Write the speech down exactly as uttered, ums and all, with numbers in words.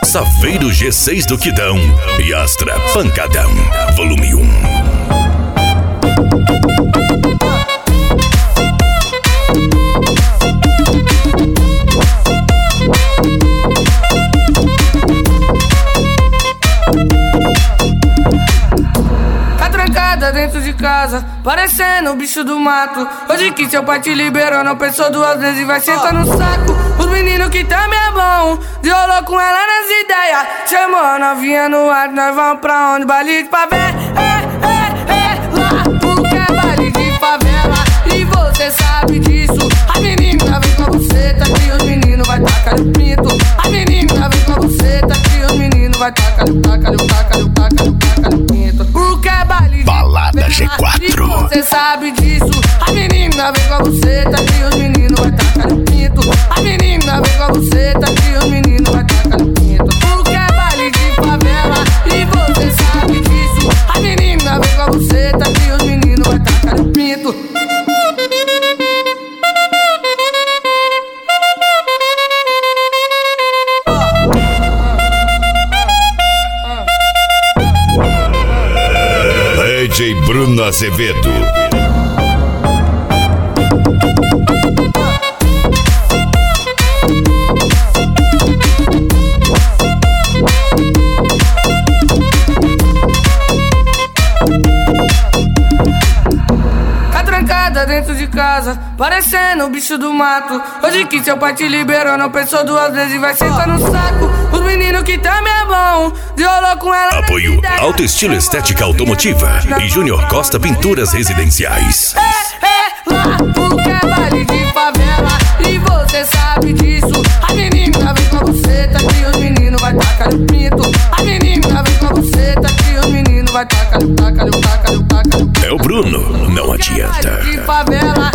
Saveiro G seis do Quidão e Astra Pancadão, volume um. Dentro de casa, parecendo o bicho do mato. Hoje que seu pai te liberou, não pensou duas vezes e vai sentar no saco. Os meninos que também é bom, deolou com ela nas ideias. Chamou a novinha no ar, nós vamos pra onde? Baile de favela, é, é, é, lá porque é baile de favela. E você sabe disso. A menina vem com a buceta que os meninos vai tacar o pinto. A menina vem com a buceta que os meninos vai tacar o tacar o tacar o tacar o tacar o pinto. Porque é baile de Balada G quatro. Você sabe disso. A menina vem com a buceta que os meninos vai tacar o pinto. A menina vem com a buceta que os meninos vai tacar o pinto. Porque é baile de favela e você sabe disso. A menina vem com a buceta que os meninos vai tacar o pinto. D J Bruno Azevedo. Tá trancada dentro de casa, parecendo o bicho do mato. Hoje que seu pai te liberou, não pensou duas vezes e vai sentar no saco. Os meninos que também é bom, deolou com ela. Apoio Alto Estilo Estética Automotiva e Júnior Costa Pinturas Residenciais. É, é, lá porque é baile de favela e você sabe disso. A menina vem com a buceta que os meninos vai tacar o pinto. A menina vem com a buceta que os meninos vai tacar o tacar o tacar o tacar o. É o Bruno, não adianta. De favela